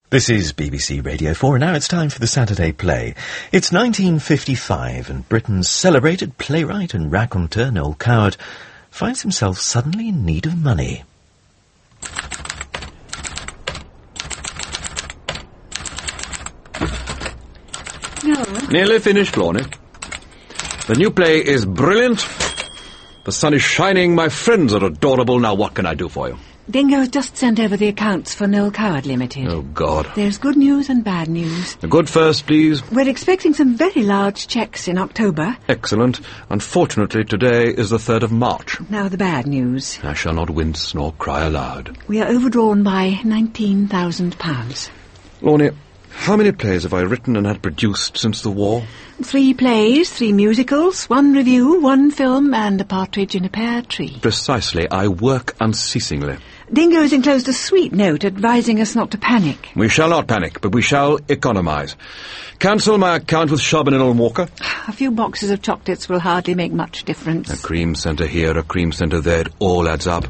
This is BBC Radio 4, and now it's time for the Saturday Play. It's 1955, and Britain's celebrated playwright and raconteur Noel Coward finds himself suddenly in need of money. No. Nearly finished, Lorne. The new play is brilliant. The sun is shining, my friends are adorable. Now what can I do for you? Dingo has just sent over the accounts for Noel Coward Limited. Oh, God. There's good news and bad news. The good first, please. We're expecting some very large cheques in October. Excellent. Unfortunately, today is the 3rd of March. Now the bad news. I shall not wince nor cry aloud. We are overdrawn by £19,000. Lorne, how many plays have I written and had produced since the war? 3 plays, 3 musicals, 1 review, 1 film, and a partridge in a pear tree. Precisely. I work unceasingly. Dingo has enclosed a sweet note advising us not to panic. We shall not panic, but we shall economise. Cancel my account with Charbonnet and Walker. A few boxes of chocolates will hardly make much difference. A cream centre here, a cream centre there, it all adds up.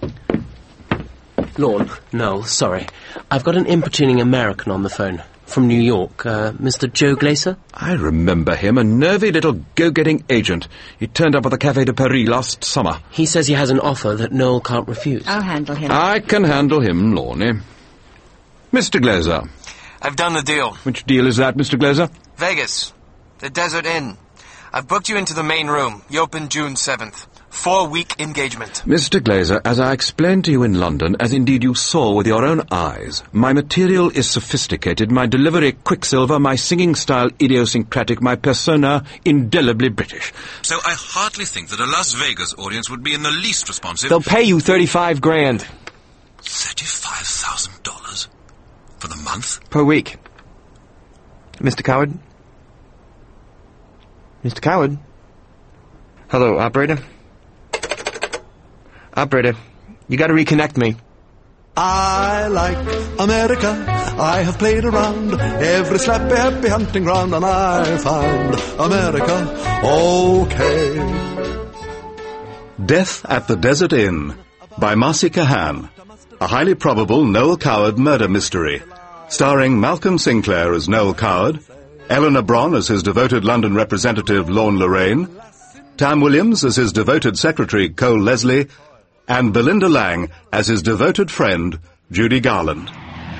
Lorne, no, sorry. I've got an importuning American on the phone. From New York, Mr. Joe Glaser? I remember him, a nervy little go-getting agent. He turned up at the Café de Paris last summer. He says he has an offer that Noel can't refuse. I'll handle him. I can handle him, Lorne. Mr. Glaser. I've done the deal. Which deal is that, Mr. Glaser? Vegas. The Desert Inn. I've booked you into the main room. You open June 7th. 4-week engagement. Mr. Glaser, as I explained to you in London, as indeed you saw with your own eyes, my material is sophisticated, my delivery quicksilver, my singing style idiosyncratic, my persona indelibly British. So I hardly think that a Las Vegas audience would be in the least responsive. They'll pay you $35,000. $35,000? For the month? Per week. Mr. Coward? Mr. Coward? Hello, operator? Operator, you gotta reconnect me. I like America. I have played around every slappy, happy hunting ground, and I found America okay. Death at the Desert Inn by Marcy Cahan, a highly probable Noel Coward murder mystery, starring Malcolm Sinclair as Noel Coward, Eleanor Bron as his devoted London representative Lorne Lorraine, Tam Williams as his devoted secretary Cole Leslie, and Belinda Lang as his devoted friend, Judy Garland.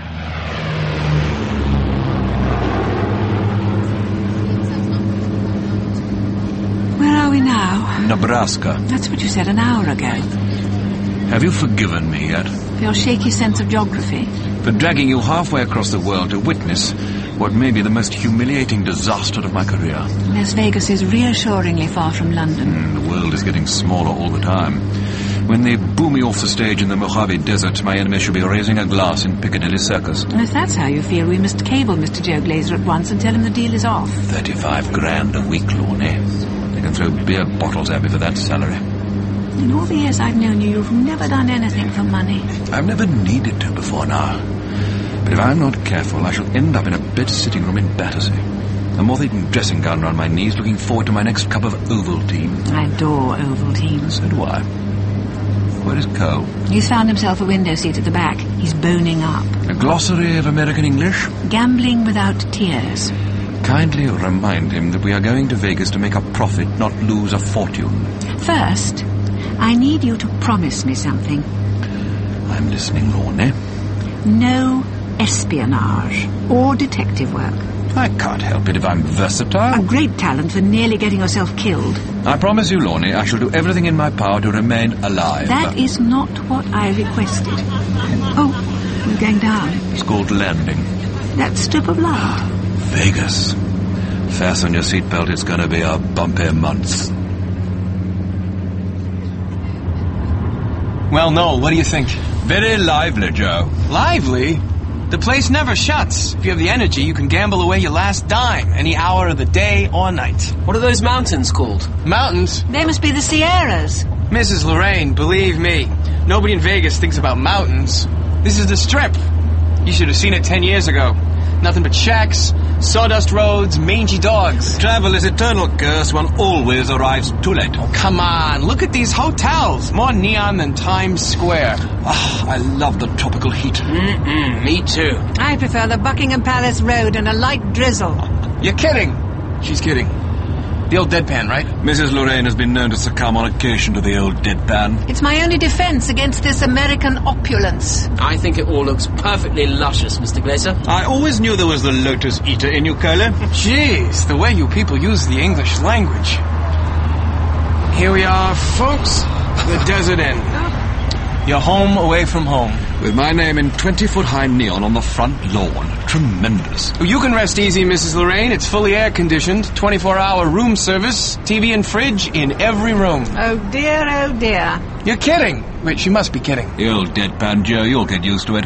Where are we now? Nebraska. That's what you said an hour ago. Have you forgiven me yet? For your shaky sense of geography. For dragging you halfway across the world to witness what may be the most humiliating disaster of my career. Las Vegas is reassuringly far from London. The world is getting smaller all the time. When they boo me off the stage in the Mojave Desert, my enemy should be raising a glass in Piccadilly Circus. And if that's how you feel, we must cable Mr. Joe Glaser at once and tell him the deal is off. $35,000 a week, Lorne. They can throw beer bottles at me for that salary. In all the years I've known you, you've never done anything for money. I've never needed to before now. But if I'm not careful, I shall end up in a bed sitting room in Battersea. A moth-eaten dressing gown round my knees, looking forward to my next cup of Ovaltine. I adore Ovaltine. So do I. Where is Cole? He's found himself a window seat at the back. He's boning up. A glossary of American English? Gambling without tears. Kindly remind him that we are going to Vegas to make a profit, not lose a fortune. First, I need you to promise me something. I'm listening, Lorne. No espionage or detective work. I can't help it if I'm versatile. A great talent for nearly getting yourself killed. I promise you, Lorne, I shall do everything in my power to remain alive. That is not what I requested. Oh, we're going down. It's called landing. That strip of light. Vegas. Fasten your seatbelt, it's going to be a bumpy month. Well, Noel, what do you think? Very lively, Joe. Lively? The place never shuts. If you have the energy, you can gamble away your last dime, any hour of the day or night. What are those mountains called? Mountains? They must be the Sierras. Mrs. Lorraine, believe me, nobody in Vegas thinks about mountains. This is the Strip. You should have seen it 10 years ago. Nothing but shacks, Sawdust roads, mangy dogs. Travel is eternal curse. One always arrives too late. Oh, come on. Look at these hotels. More neon than Times Square. I love the tropical heat. Me too. I prefer the Buckingham Palace Road and a light drizzle. You're kidding. She's kidding. The old deadpan, right? Mrs. Lorraine has been known to succumb on occasion to the old deadpan. It's my only defence against this American opulence. I think it all looks perfectly luscious, Mr. Glaser. I always knew there was the Lotus Eater in you, Curly. Jeez, the way you people use the English language. Here we are, folks. The Desert Inn. You're home away from home. With my name in 20-foot-high neon on the front lawn. Tremendous. You can rest easy, Mrs. Lorraine. It's fully air-conditioned, 24-hour room service, TV and fridge in every room. Oh dear, oh dear. You're kidding. Wait, she must be kidding. The old deadpan, Joe. You'll get used to it.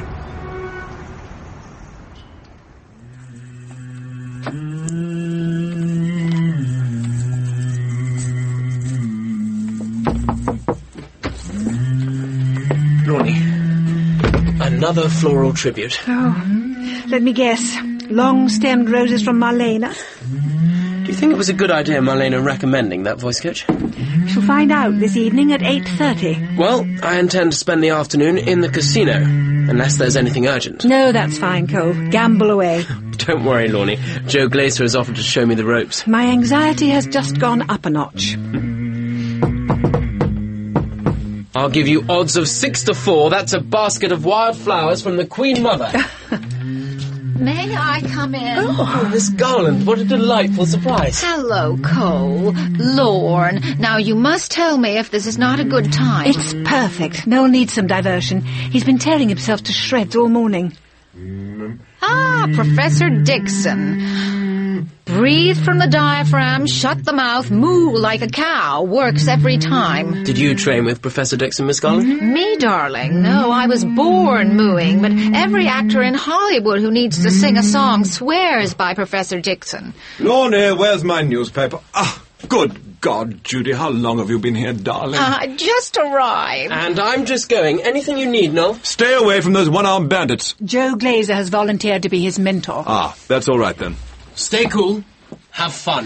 Another floral tribute. Oh, let me guess. Long-stemmed roses from Marlena. Do you think it was a good idea, Marlena, recommending that voice coach? We shall find out this evening at 8:30. Well, I intend to spend the afternoon in the casino, unless there's anything urgent. No, that's fine, Cole. Gamble away. Don't worry, Lorne. Joe Glaser has offered to show me the ropes. My anxiety has just gone up a notch. I'll give you odds of 6-4. That's a basket of wild flowers from the Queen Mother. May I come in? Oh, Miss Garland, what a delightful surprise. Hello, Cole. Lorne. Now, you must tell me if this is not a good time. It's perfect. Noel needs some diversion. He's been tearing himself to shreds all morning. Ah, Professor Dixon. Breathe from the diaphragm, shut the mouth, moo like a cow. Works every time. Did you train with Professor Dixon, Miss Garland? Me, darling? No, I was born mooing, but every actor in Hollywood who needs to sing a song swears by Professor Dixon. Lorne, where's my newspaper? Ah, good God, Judy, how long have you been here, darling? I just arrived. And I'm just going. Anything you need, Noel? Stay away from those one-armed bandits. Joe Glaser has volunteered to be his mentor. Ah, that's all right then. Stay cool. Have fun.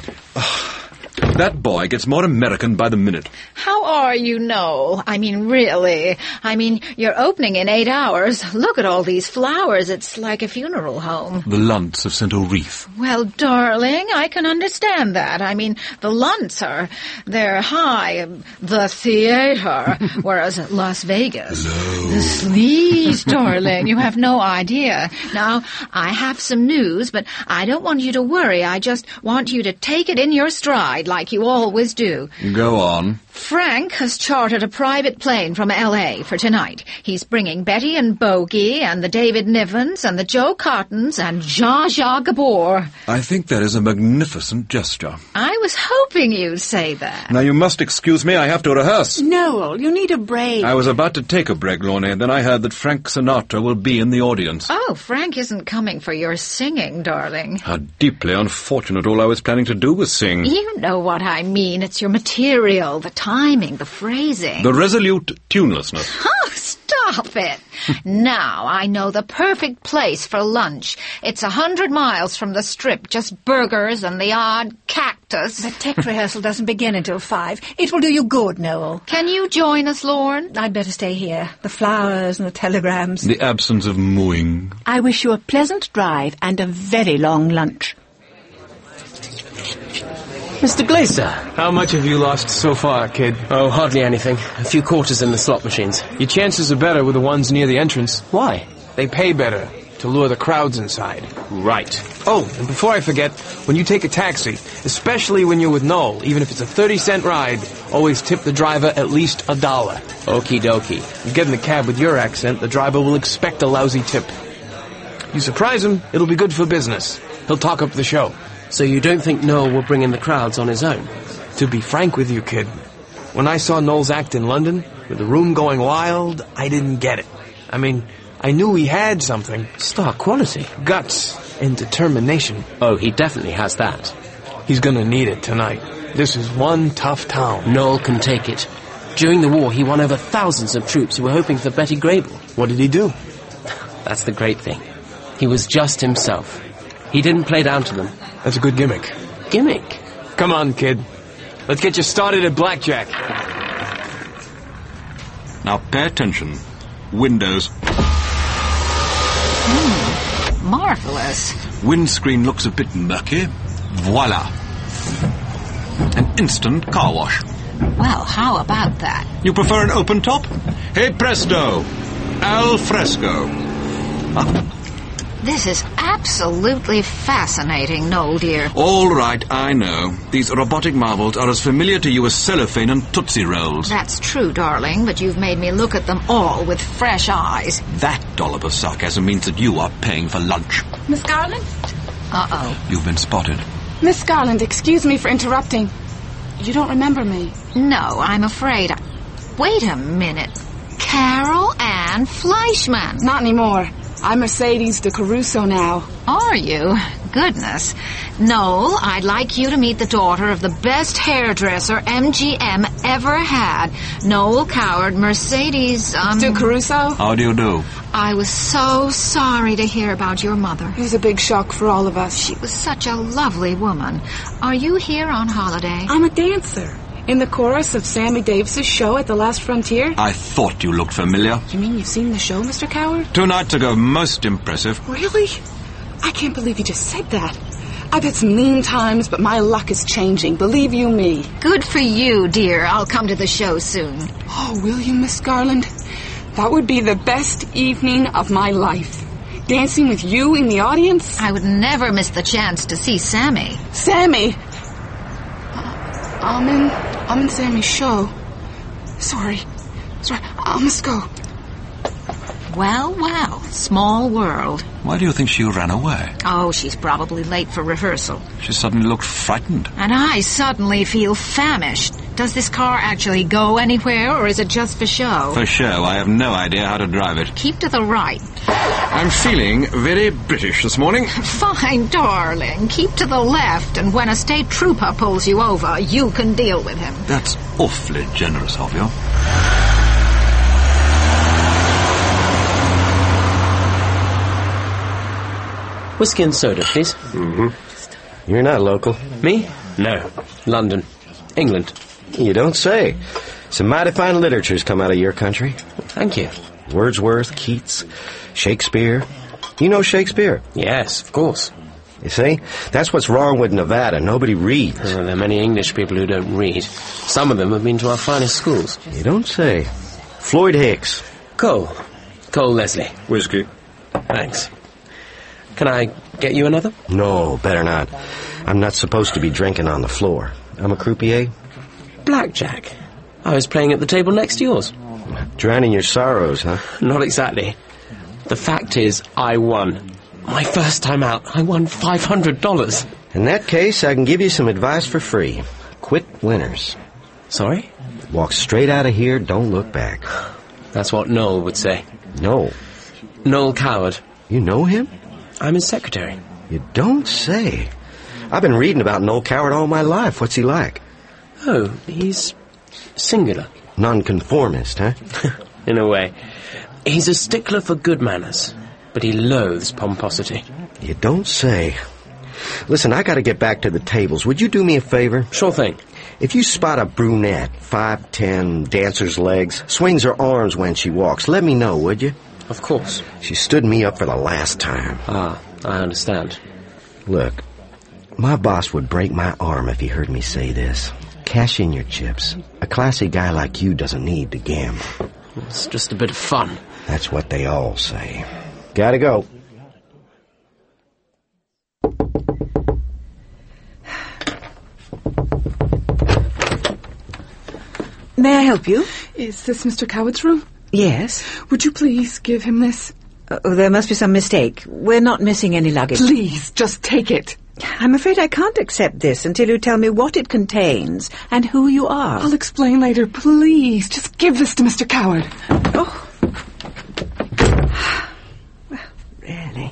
That boy gets more American by the minute. How are you, Noel? I mean, really. I mean, you're opening in 8 hours. Look at all these flowers. It's like a funeral home. The Lunts have sent a wreath. Well, darling, I can understand that. I mean, the Lunts they're high, the theater, whereas Las Vegas. Hello. The sleaze, darling. You have no idea. Now, I have some news, but I don't want you to worry. I just want you to take it in your stride, like you always do. Go on. Frank has chartered a private plane from L.A. for tonight. He's bringing Betty and Bogey and the David Nivens and the Joe Cottons and Zsa Zsa Gabor. I think that is a magnificent gesture. I was hoping you'd say that. Now, you must excuse me. I have to rehearse. Noel, you need a break. I was about to take a break, Lorne, and then I heard that Frank Sinatra will be in the audience. Oh, Frank isn't coming for your singing, darling. How deeply unfortunate. All I was planning to do was sing. You know what I mean. It's your material, the timing, the phrasing. The resolute tunelessness. Oh, stop it. Now I know the perfect place for lunch. It's 100 miles from the Strip, just burgers and the odd cactus. The tech rehearsal doesn't begin until 5. It will do you good, Noel. Can you join us, Lorne? I'd better stay here. The flowers and the telegrams. The absence of mooing. I wish you a pleasant drive and a very long lunch. Mr. Glaser. How much have you lost so far, kid? Oh, hardly anything. A few quarters in the slot machines. Your chances are better with the ones near the entrance. Why? They pay better to lure the crowds inside. Right. Oh, and before I forget, when you take a taxi, especially when you're with Noel, even if it's a 30-cent ride, always tip the driver at least $1. Okie dokie. You get in the cab with your accent, the driver will expect a lousy tip. You surprise him, it'll be good for business. He'll talk up the show. So you don't think Noel will bring in the crowds on his own? To be frank with you, kid, when I saw Noel's act in London, with the room going wild, I didn't get it. I mean, I knew he had something. Star quality. Guts and determination. Oh, he definitely has that. He's gonna need it tonight. This is one tough town. Noel can take it. During the war, he won over thousands of troops who were hoping for Betty Grable. What did he do? That's the great thing. He was just himself. He didn't play down to them. That's a good gimmick. Gimmick? Come on, kid. Let's get you started at blackjack. Now pay attention. Windows. Marvelous. Windscreen looks a bit murky. Voila. An instant car wash. Well, how about that? You prefer an open top? Hey presto. Al fresco. This is absolutely fascinating, Noel, dear. All right, I know. These robotic marvels are as familiar to you as cellophane and Tootsie Rolls. That's true, darling, but you've made me look at them all with fresh eyes. That dollop of sarcasm means that you are paying for lunch. Miss Garland? Uh-oh. You've been spotted. Miss Garland, excuse me for interrupting. You don't remember me? No, I'm afraid. Wait a minute. Carol Ann Fleischman. Not anymore. I'm Mercedes de Caruso now. Are you? Goodness. Noel, I'd like you to meet the daughter of the best hairdresser MGM ever had. Noel Coward, Mercedes, De Caruso? How do you do? I was so sorry to hear about your mother. It was a big shock for all of us. She was such a lovely woman. Are you here on holiday? I'm a dancer. In the chorus of Sammy Davis's show at The Last Frontier. I thought you looked familiar. You mean you've seen the show, Mr. Coward? 2 nights ago, most impressive. Really? I can't believe you just said that. I've had some lean times, but my luck is changing. Believe you me. Good for you, dear. I'll come to the show soon. Oh, will you, Miss Garland? That would be the best evening of my life. Dancing with you in the audience? I would never miss the chance to see Sammy. Sammy! I'm in Sammy's show. Sorry, I must go. Well, well, small world. Why do you think she ran away? Oh, she's probably late for rehearsal. She suddenly looked frightened. And I suddenly feel famished. Does this car actually go anywhere, or is it just for show? For show. I have no idea how to drive it. Keep to the right. I'm feeling very British this morning. Fine, darling. Keep to the left, and when a state trooper pulls you over, you can deal with him. That's awfully generous of you. Whiskey and soda, please. Mm-hmm. You're not local. Me? No. London. England. You don't say. Some mighty fine literature's come out of your country. Thank you. Wordsworth, Keats, Shakespeare. You know Shakespeare? Yes, of course. You see? That's what's wrong with Nevada. Nobody reads. There are many English people who don't read. Some of them have been to our finest schools. You don't say. Floyd Hicks. Cole Leslie. Whiskey. Thanks. Can I get you another? No, better not. I'm not supposed to be drinking on the floor. I'm a croupier. Blackjack. I was playing at the table next to yours. Drowning your sorrows, huh? Not exactly. The fact is, I won. My first time out, I won $500. In that case, I can give you some advice for free. Quit winners. Sorry? Walk straight out of here, don't look back. That's what Noel would say. No. Noel Coward. You know him? I'm his secretary. You don't say. I've been reading about Noel Coward all my life. What's he like? Oh, he's singular. Nonconformist, huh? In a way. He's a stickler for good manners, but he loathes pomposity. You don't say. Listen, I gotta get back to the tables. Would you do me a favor? Sure thing. If you spot a brunette, 5'10", dancer's legs, swings her arms when she walks, let me know, would you? Of course. She stood me up for the last time. Ah, I understand. Look, my boss would break my arm if he heard me say this. Cash in your chips. A classy guy like you doesn't need to gamble. It's just a bit of fun. That's what they all say. Gotta go. May I help you? Is this Mr. Coward's room? Yes. Would you please give him this? Oh, there must be some mistake. We're not missing any luggage. Please, just take it. I'm afraid I can't accept this until you tell me what it contains and who you are. I'll explain later. Please, just give this to Mr. Coward. Oh. Well, really.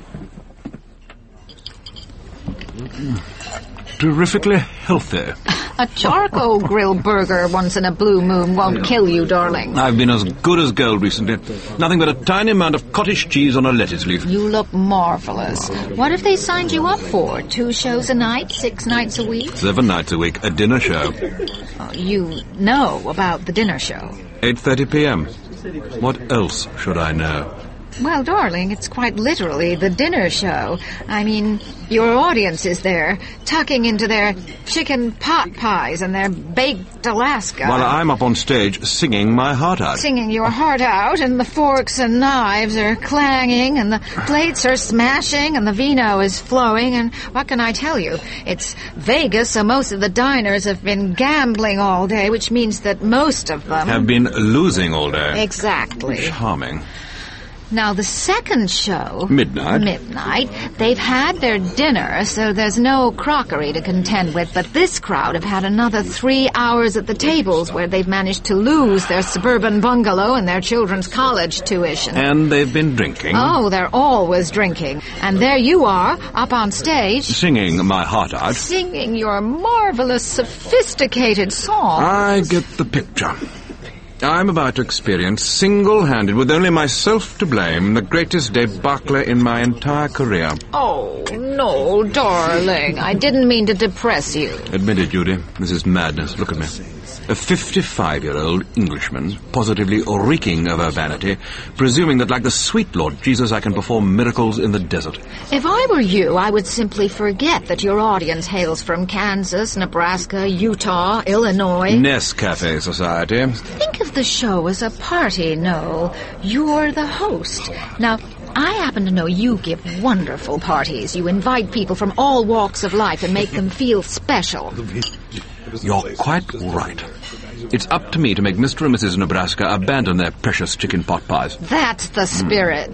Terrifically healthy. A charcoal grill burger once in a blue moon won't kill you, darling. I've been as good as gold recently. Nothing but a tiny amount of cottage cheese on a lettuce leaf. You look marvellous. What have they signed you up for? 2 shows a night, 6 nights a week? 7 nights a week, a dinner show. Oh, you know about the dinner show. 8:30 p.m. What else should I know? Well, darling, it's quite literally the dinner show. I mean, your audience is there, tucking into their chicken pot pies and their baked Alaska. While I'm up on stage singing my heart out. Singing your heart out, and the forks and knives are clanging, and the plates are smashing, and the vino is flowing, and what can I tell you? It's Vegas, so most of the diners have been gambling all day, which means that most of them... have been losing all day. Exactly. Charming. Now, the second show... Midnight, they've had their dinner, so there's no crockery to contend with, but this crowd have had another 3 hours at the tables where they've managed to lose their suburban bungalow and their children's college tuition. And they've been drinking. Oh, they're always drinking. And there you are, up on stage... singing my heart out. Singing your marvelous, sophisticated song. I get the picture. I'm about to experience, single-handed, with only myself to blame, the greatest debacle in my entire career. Oh, no, darling. I didn't mean to depress you. Admit it, Judy. This is madness. Look at me. A 55-year-old Englishman, positively reeking of urbanity, presuming that, like the sweet Lord Jesus, I can perform miracles in the desert. If I were you, I would simply forget that your audience hails from Kansas, Nebraska, Utah, Illinois. Nescafe Society. Think of the show as a party, Noel. You're the host. Now, I happen to know you give wonderful parties. You invite people from all walks of life and make them feel special. You're quite right. It's up to me to make Mr. and Mrs. Nebraska abandon their precious chicken pot pies. That's the spirit.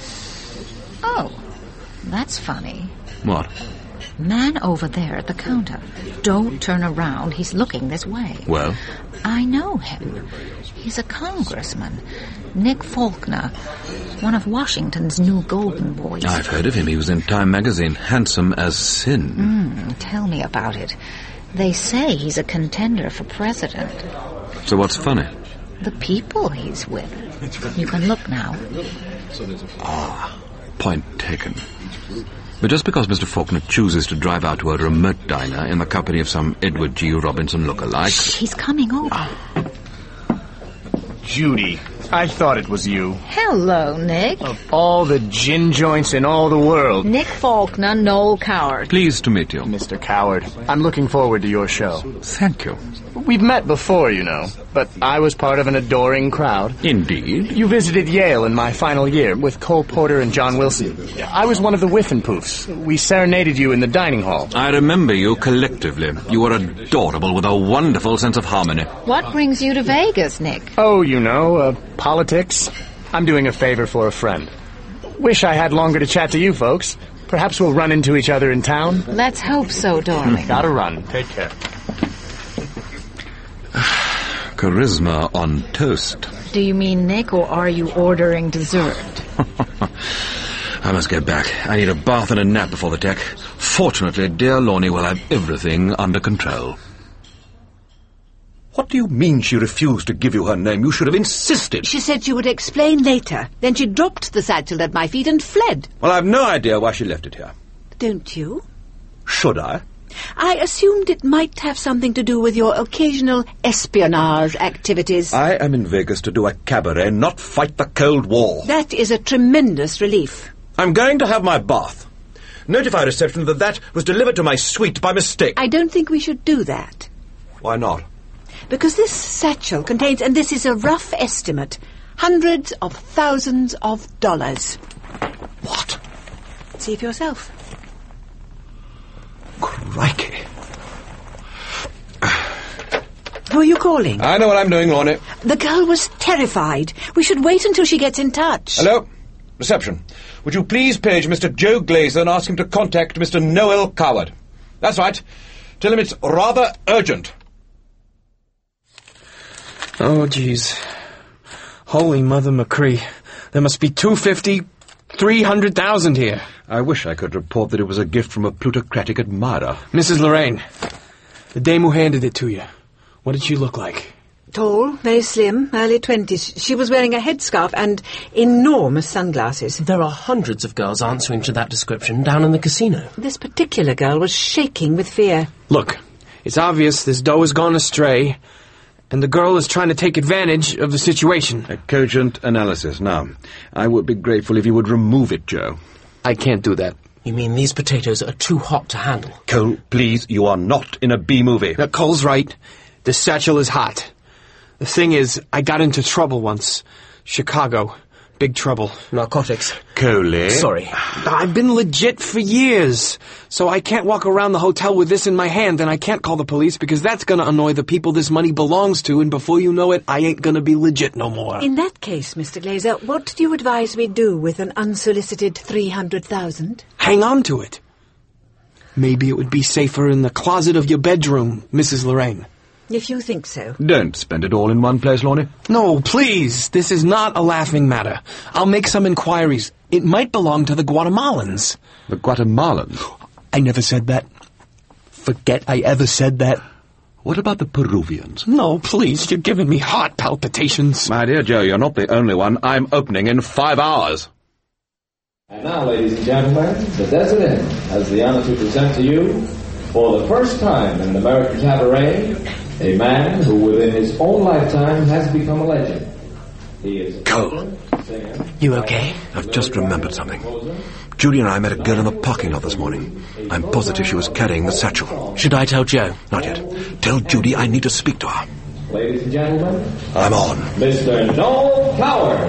Oh, that's funny. What? Man over there at the counter. Don't turn around. He's looking this way. Well? I know him. He's a congressman. Nick Faulkner. One of Washington's new golden boys. I've heard of him. He was in Time magazine. Handsome as sin. Tell me about it. They say he's a contender for president. So what's funny? The people he's with. You can look now. Point taken. But just because Mr. Faulkner chooses to drive out to a remote diner in the company of some Edward G. Robinson lookalike... Shh, he's coming over. Judy, I thought it was you. Hello, Nick. Of all the gin joints in all the world. Nick Faulkner, Noel Coward. Pleased to meet you. Mr. Coward, I'm looking forward to your show. Thank you. We've met before, you know, but I was part of an adoring crowd. Indeed. You visited Yale in my final year with Cole Porter and John Wilson. I was one of the Whiffenpoofs. We serenaded you in the dining hall. I remember you collectively. You were adorable with a wonderful sense of harmony. What brings you to Vegas, Nick? Oh, you know, politics. I'm doing a favor for a friend. Wish I had longer to chat to you folks. Perhaps we'll run into each other in town. Let's hope so, darling. Gotta run. Take care. Charisma on toast. Do you mean Nick, or are you ordering dessert? I must get back. I need a bath and a nap before the deck. Fortunately, dear Lorne will have everything under control. What do you mean she refused to give you her name? You should have insisted. She said she would explain later. Then she dropped the satchel at my feet and fled. Well, I've no idea why she left it here. Don't you? Should I? I assumed it might have something to do with your occasional espionage activities. I am in Vegas to do a cabaret, not fight the Cold War. That is a tremendous relief. I'm going to have my bath. Notify reception that was delivered to my suite by mistake. I don't think we should do that. Why not? Because this satchel contains, and this is a rough estimate, hundreds of thousands of dollars. What? See for yourself. Crikey. Who are you calling? I know what I'm doing, Lorne. The girl was terrified. We should wait until she gets in touch. Hello? Reception. Would you please page Mr. Joe Glazer and ask him to contact Mr. Noel Coward? That's right. Tell him it's rather urgent. Oh, jeez. Holy Mother McCree. There must be 300,000 here. I wish I could report that it was a gift from a plutocratic admirer. Mrs. Lorraine, The dame who handed it to you. What did she look like? Tall, very slim, early 20s. She was wearing a headscarf and enormous sunglasses. There are hundreds of girls answering to that description down in the casino. This particular girl was shaking with fear. Look, it's obvious this doe has gone astray, and the girl is trying to take advantage of the situation. A cogent analysis. Now, I would be grateful if you would remove it, Joe. I can't do that. You mean these potatoes are too hot to handle? Cole, please, you are not in a B-movie. Cole's right. The satchel is hot. The thing is, I got into trouble once. Chicago. Big trouble. Narcotics. Coley. Sorry. I've been legit for years. So I can't walk around the hotel with this in my hand, and I can't call the police because that's gonna annoy the people this money belongs to, and before you know it, I ain't gonna be legit no more. In that case, Mr. Glazer, what do you advise we do with an unsolicited 300,000? Hang on to it. Maybe it would be safer in the closet of your bedroom, Mrs. Lorraine. If you think so. Don't spend it all in one place, Lorne. No, please. This is not a laughing matter. I'll make some inquiries. It might belong to the Guatemalans. The Guatemalans? I never said that. Forget I ever said that. What about the Peruvians? No, please. You're giving me heart palpitations. My dear Joe, you're not the only one. I'm opening in 5 hours. And now, ladies and gentlemen, the Desert Inn has the honor to present to you, for the first time in American cabaret, a man who within his own lifetime has become a legend. He is a Cole. singer. You okay? I've just remembered something. Judy and I met a girl in the parking lot this morning. I'm positive she was carrying the satchel. Should I tell Joe? Not yet. Tell Judy I need to speak to her. Ladies and gentlemen, I'm on. Mr. Noel Coward.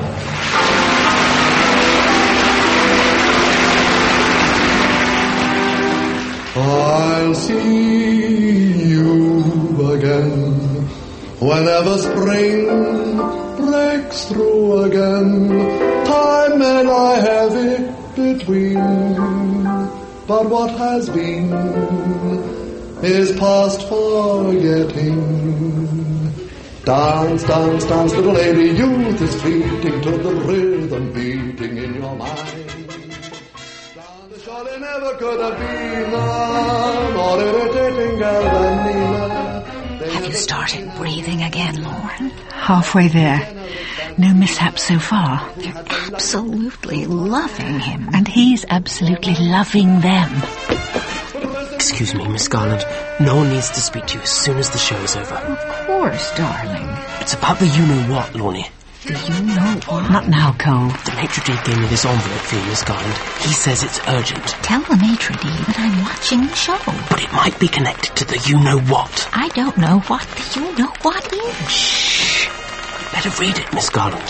I'll see you again whenever spring breaks through again. Time may lie heavy between, but what has been is past forgetting. Dance, dance, dance, little lady, youth is fleeting to the rhythm beating in your mind. Surely never could have been a more irritating girl than Nina. Have you started breathing again, Lauren? Halfway there. No mishaps so far. They're absolutely loving him. And he's absolutely loving them. Excuse me, Miss Garland. Noel needs to speak to you as soon as the show is over. Of course, darling. It's about the you-know-what, Lorne. Do you know what? Not now, Cole. The maitre d' gave me this envelope for you, Miss Garland. He says it's urgent. Tell the maitre d' that I'm watching the show. But it might be connected to the you-know-what. I don't know what the you-know-what is. Shh. Better read it, Miss Garland.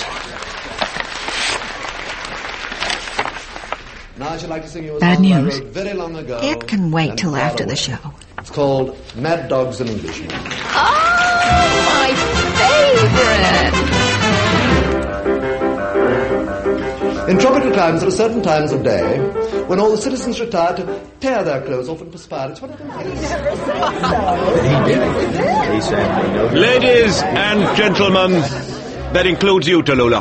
Now I should like to sing you a Bad song I news. wrote very long ago. It can wait and till far after the away. show. It's called Mad Dogs and Englishmen. Oh, my favorite! In tropical climes, there are certain times of day when all the citizens retire to tear their clothes off and perspire. It's one of them. Ladies and gentlemen, that includes you, Tallulah.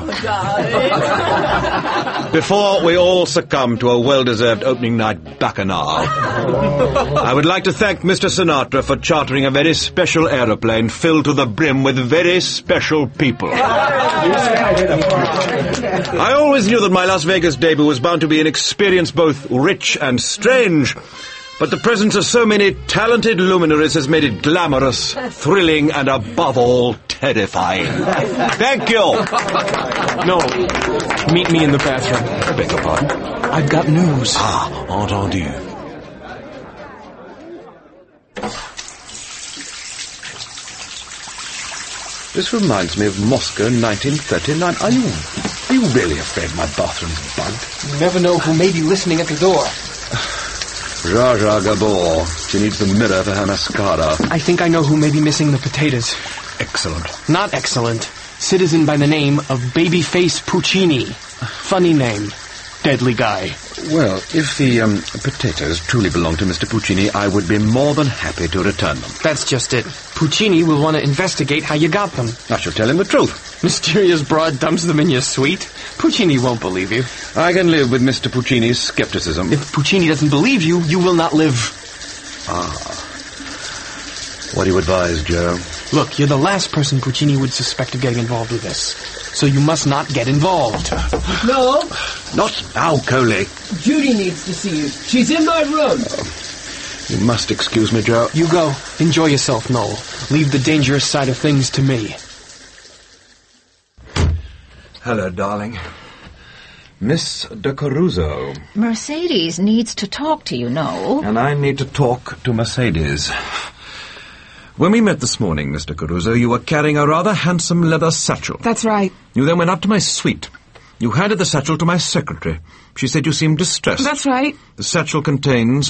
Before we all succumb to a well-deserved opening night bacchanal, I would like to thank Mr. Sinatra for chartering a very special aeroplane filled to the brim with very special people. I always knew that my Las Vegas debut was bound to be an experience both rich and strange, but the presence of so many talented luminaries has made it glamorous, thrilling, and above all, terrifying. Thank you. No, meet me in the bathroom. I beg your pardon? I've got news. Ah, entendu. This reminds me of Moscow in 1939. Are you really afraid my bathroom's bugged? You never know who may be listening at the door. Zsa Zsa Gabor. She needs the mirror for her mascara. I think I know who may be missing the potatoes. Excellent. Not excellent. Citizen by the name of Babyface Puccini. Funny name. Deadly guy. Well, if the potatoes truly belong to Mr. Puccini, I would be more than happy to return them. That's just it. Puccini will want to investigate how you got them. I shall tell him the truth. Mysterious broad dumps them in your suite. Puccini won't believe you. I can live with Mr. Puccini's skepticism. If Puccini doesn't believe you, you will not live. Ah. What do you advise, Joe? Look, you're the last person Puccini would suspect of getting involved with this. So you must not get involved. No. Not now, Coley. Judy needs to see you. She's in my room. You must excuse me, Joe. You go. Enjoy yourself, Noel. Leave the dangerous side of things to me. Hello, darling. Miss de Caruso. Mercedes needs to talk to you, Noel. And I need to talk to Mercedes. When we met this morning, Mr. Caruso, you were carrying a rather handsome leather satchel. That's right. You then went up to my suite. You handed the satchel to my secretary. She said you seemed distressed. That's right. The satchel contains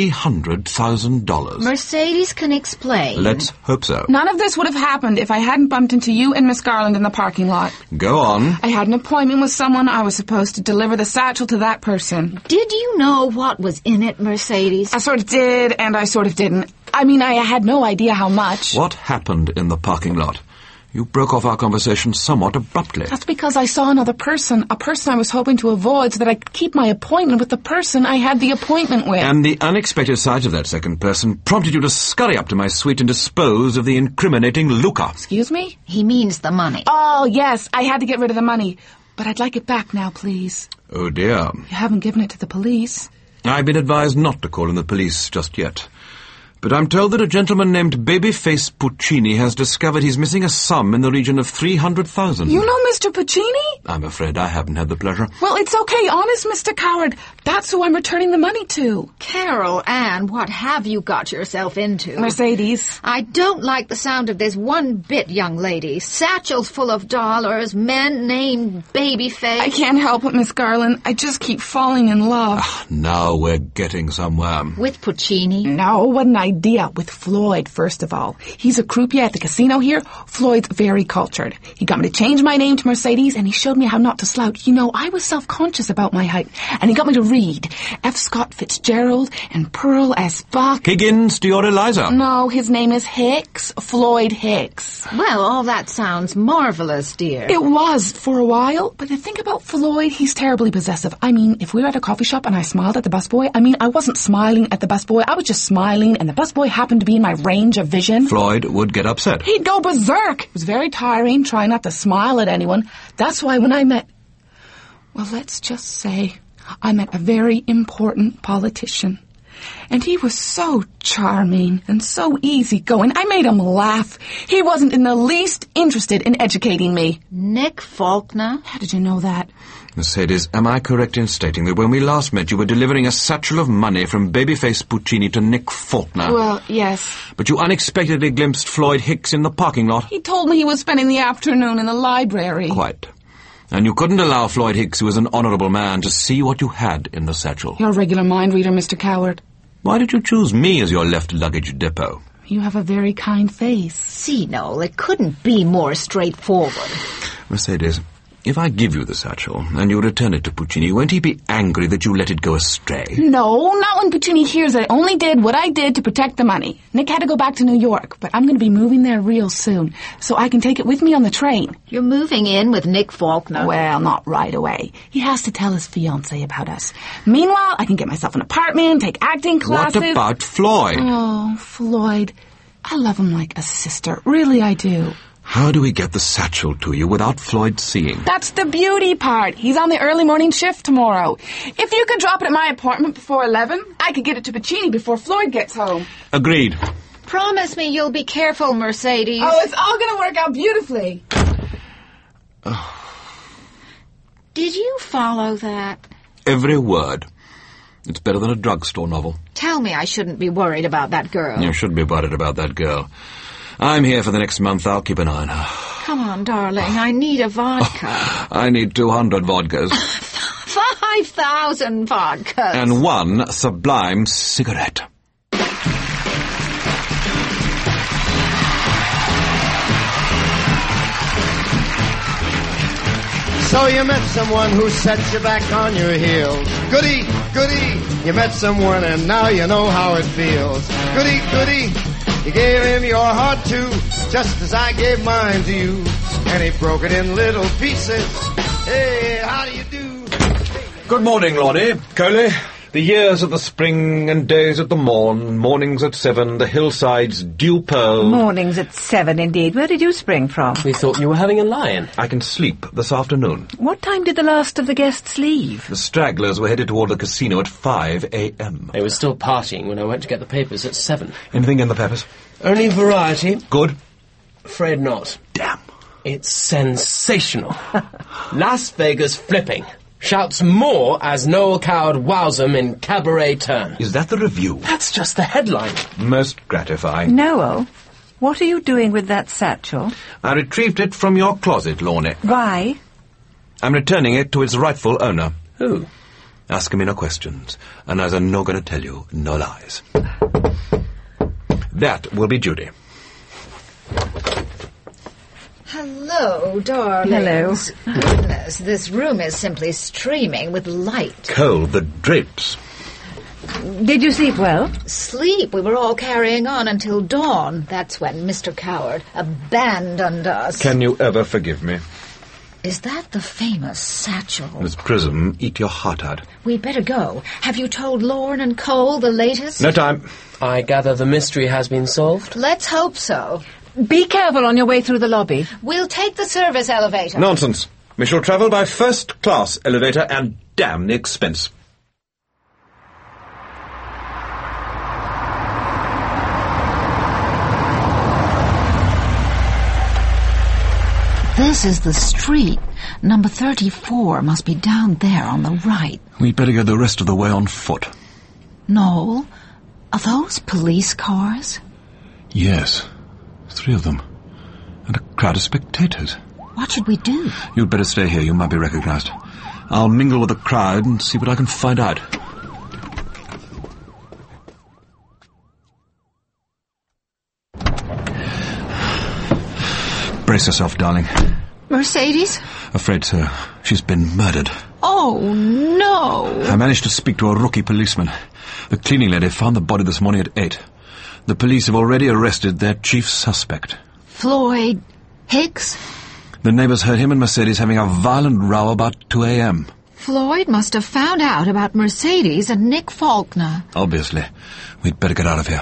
$300,000. Mercedes can explain. Let's hope so. None of this would have happened if I hadn't bumped into you and Miss Garland in the parking lot. Go on. I had an appointment with someone. I was supposed to deliver the satchel to that person. Did you know what was in it, Mercedes? I sort of did, and I sort of didn't. I mean, I had no idea how much. What happened in the parking lot? You broke off our conversation somewhat abruptly. That's because I saw another person, a person I was hoping to avoid so that I could keep my appointment with the person I had the appointment with. And the unexpected sight of that second person prompted you to scurry up to my suite and dispose of the incriminating Luca. Excuse me? He means the money. Oh, yes, I had to get rid of the money. But I'd like it back now, please. Oh, dear. You haven't given it to the police. I've been advised not to call in the police just yet. But I'm told that a gentleman named Babyface Puccini has discovered he's missing a sum in the region of $300,000. You know Mr. Puccini? I'm afraid I haven't had the pleasure. Well, it's okay, honest, Mr. Coward. That's who I'm returning the money to. Carol Ann, what have you got yourself into? Mercedes. I don't like the sound of this one bit, young lady. Satchels full of dollars, men named Babyface. I can't help it, Miss Garland. I just keep falling in love. Now we're getting somewhere. With Puccini? No, what an idea. With Floyd, first of all. He's a croupier at the casino here. Floyd's very cultured. He got me to change my name to Mercedes, and he showed me how not to slouch. You know, I was self-conscious about my height, and he got me to read F. Scott Fitzgerald and Pearl S. Buck. Higgins to your Eliza. No, his name is Hicks. Floyd Hicks. Well, all that sounds marvelous, dear. It was for a while, but the thing about Floyd, he's terribly possessive. I mean, if we were at a coffee shop and I smiled at the busboy, I wasn't smiling at the busboy, I was just smiling, and the busboy happened to be in my range of vision. Floyd would get upset. He'd go berserk. It was very tiring trying not to smile at anyone. That's why when I met... Well, let's just say I met a very important politician. And he was so charming and so easygoing. I made him laugh. He wasn't in the least interested in educating me. Nick Faulkner? How did you know that? Mercedes, am I correct in stating that when we last met you were delivering a satchel of money from Babyface Puccini to Nick Faulkner? Well, yes. But you unexpectedly glimpsed Floyd Hicks in the parking lot? He told me he was spending the afternoon in the library. Quite. And you couldn't allow Floyd Hicks, who was an honourable man, to see what you had in the satchel. You're a regular mind reader, Mr. Coward. Why did you choose me as your left luggage depot? You have a very kind face. See, Noel, it couldn't be more straightforward. Mercedes, if I give you the satchel and you return it to Puccini, won't he be angry that you let it go astray? No, not when Puccini hears that I only did what I did to protect the money. Nick had to go back to New York, but I'm going to be moving there real soon, so I can take it with me on the train. You're moving in with Nick Faulkner? Well, not right away. He has to tell his fiancée about us. Meanwhile, I can get myself an apartment, take acting classes. What about Floyd? Oh, Floyd. I love him like a sister. Really, I do. How do we get the satchel to you without Floyd seeing? That's the beauty part. He's on the early morning shift tomorrow. If you could drop it at my apartment before 11, I could get it to Puccini before Floyd gets home. Agreed. Promise me you'll be careful, Mercedes. Oh, it's all going to work out beautifully. Did you follow that? Every word. It's better than a drugstore novel. Tell me I shouldn't be worried about that girl. You shouldn't be worried about that girl. I'm here for the next month. I'll keep an eye on her. Come on, darling. I need a vodka. I need 200 vodkas. 5,000 vodkas. And one sublime cigarette. So you met someone who set you back on your heels. Goody, goody. You met someone and now you know how it feels. Goody, goody. You gave him your heart too, just as I gave mine to you. And he broke it in little pieces. Hey, how do you do? Good morning, Lonnie. Coley, The years of the spring and days of the morn, mornings at 7, the hillsides dew pearl. Mornings at 7, indeed. Where did you spring from? We thought you were having a lie-in. I can sleep this afternoon. What time did the last of the guests leave? The stragglers were headed toward the casino at 5 a.m. They were still partying when I went to get the papers at 7. Anything in the papers? Only Variety. Good? Afraid not. Damn. It's sensational. Las Vegas flipping. Shouts more as Noel Coward wows 'em in Cabaret Turn. Is that the review? That's just the headline. Most gratifying. Noel, what are you doing with that satchel? I retrieved it from your closet, Lorne. Why? I'm returning it to its rightful owner. Who? Asking me no questions, and as I'm not going to tell you, no lies. That will be Judy. Hello, darlings. Hello. Goodness, this room is simply streaming with light. Cole, the drapes. Did you sleep well? Sleep. We were all carrying on until dawn. That's when Mr. Coward abandoned us. Can you ever forgive me? Is that the famous satchel? Miss Prism, eat your heart out. We'd better go. Have you told Lorne and Cole the latest? No time. I gather the mystery has been solved? Let's hope so. Be careful on your way through the lobby. We'll take the service elevator. Nonsense. We shall travel by first-class elevator, and damn the expense. This is the street. Number 34 must be down there on the right. We'd better go the rest of the way on foot. Noel, are those police cars? Yes. 3 of them. And a crowd of spectators. What should we do? You'd better stay here. You might be recognized. I'll mingle with the crowd and see what I can find out. Brace yourself, darling. Mercedes? Afraid so. She's been murdered. Oh, no. I managed to speak to a rookie policeman. The cleaning lady found the body this morning at 8. The police have already arrested their chief suspect. Floyd Hicks? The neighbours heard him and Mercedes having a violent row about 2 a.m. Floyd must have found out about Mercedes and Nick Faulkner. Obviously. We'd better get out of here.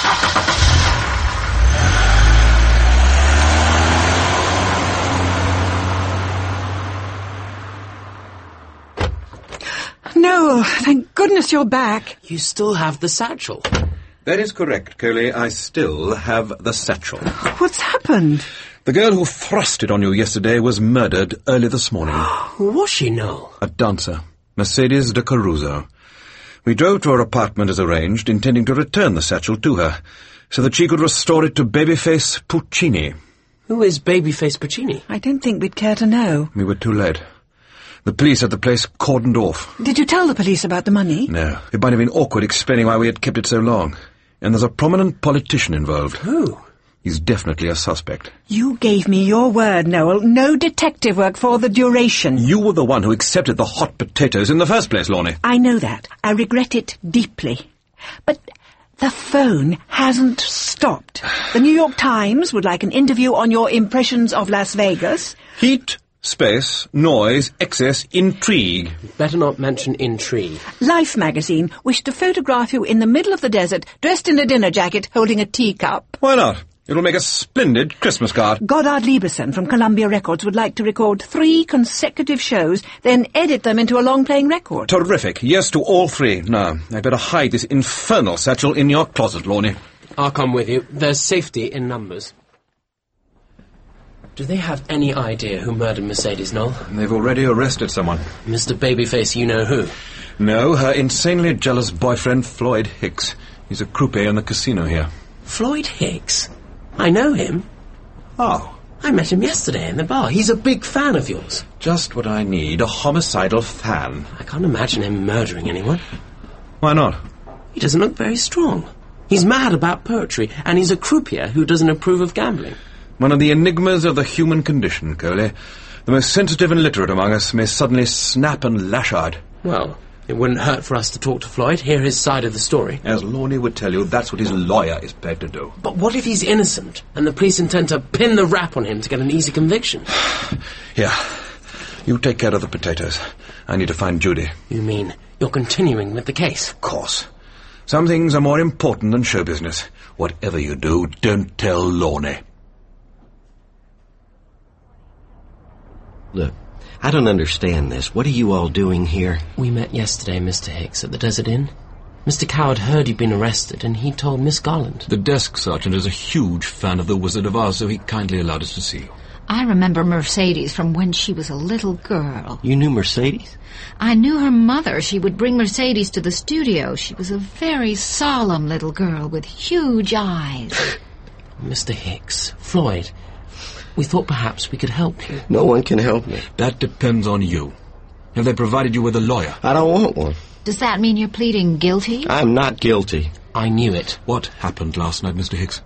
No, thank goodness you're back. You still have the satchel. That is correct, Coley. I still have the satchel. What's happened? The girl who thrust it on you yesterday was murdered early this morning. Who was she, Noel? A dancer, Mercedes de Caruso. We drove to her apartment as arranged, intending to return the satchel to her, so that she could restore it to Babyface Puccini. Who is Babyface Puccini? I don't think we'd care to know. We were too late. The police had the place cordoned off. Did you tell the police about the money? No. It might have been awkward explaining why we had kept it so long. And there's a prominent politician involved. Who? He's definitely a suspect. You gave me your word, Noel. No detective work for the duration. You were the one who accepted the hot potatoes in the first place, Lorne. I know that. I regret it deeply. But the phone hasn't stopped. The New York Times would like an interview on your impressions of Las Vegas. Heat, space, noise, excess, intrigue. Better not mention intrigue. Life magazine wished to photograph you in the middle of the desert, dressed in a dinner jacket, holding a teacup. Why not? It'll make a splendid Christmas card. Goddard Lieberson from Columbia Records would like to record 3 consecutive shows, then edit them into a long-playing record. Terrific. Yes to all 3. Now, I'd better hide this infernal satchel in your closet, Lorne. I'll come with you. There's safety in numbers. Do they have any idea who murdered Mercedes, Noel? They've already arrested someone. Mr. Babyface, you know who? No, her insanely jealous boyfriend, Floyd Hicks. He's a croupier in the casino here. Floyd Hicks? I know him. Oh. I met him yesterday in the bar. He's a big fan of yours. Just what I need, a homicidal fan. I can't imagine him murdering anyone. Why not? He doesn't look very strong. He's mad about poetry, and he's a croupier who doesn't approve of gambling. One of the enigmas of the human condition, Coley. The most sensitive and literate among us may suddenly snap and lash out. Well, it wouldn't hurt for us to talk to Floyd, hear his side of the story. As Lorne would tell you, that's what his lawyer is paid to do. But what if he's innocent, and the police intend to pin the rap on him to get an easy conviction? Here, you take care of the potatoes. I need to find Judy. You mean you're continuing with the case. Of course. Some things are more important than show business. Whatever you do, don't tell Lorne. Look, I don't understand this. What are you all doing here? We met yesterday, Mr. Hicks, at the Desert Inn. Mr. Coward heard you'd been arrested, and he told Miss Garland. The desk sergeant is a huge fan of the Wizard of Oz, so he kindly allowed us to see you. I remember Mercedes from when she was a little girl. You knew Mercedes? I knew her mother. She would bring Mercedes to the studio. She was a very solemn little girl with huge eyes. Mr. Hicks, Floyd, we thought perhaps we could help you. No one can help me. That depends on you. Have they provided you with a lawyer? I don't want one. Does that mean you're pleading guilty? I'm not guilty. I knew it. What happened last night, Mr. Hicks?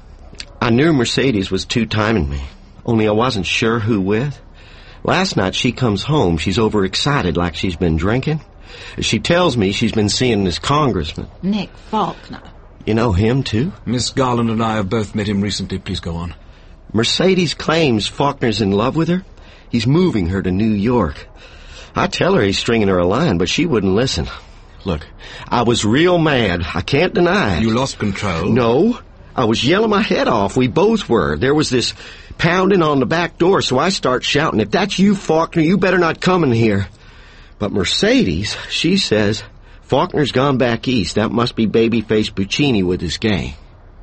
I knew Mercedes was two-timing me, only I wasn't sure who with. Last night she comes home. She's overexcited like she's been drinking. She tells me she's been seeing this congressman. Nick Faulkner. You know him, too? Miss Garland and I have both met him recently. Please go on. Mercedes claims Faulkner's in love with her. He's moving her to New York. I tell her he's stringing her along, but she wouldn't listen. Look, I was real mad. I can't deny it. You lost control? No. I was yelling my head off. We both were. There was this pounding on the back door, so I start shouting, "If that's you, Faulkner, you better not come in here." But Mercedes, she says, Faulkner's gone back east. That must be Babyface Puccini with his gang.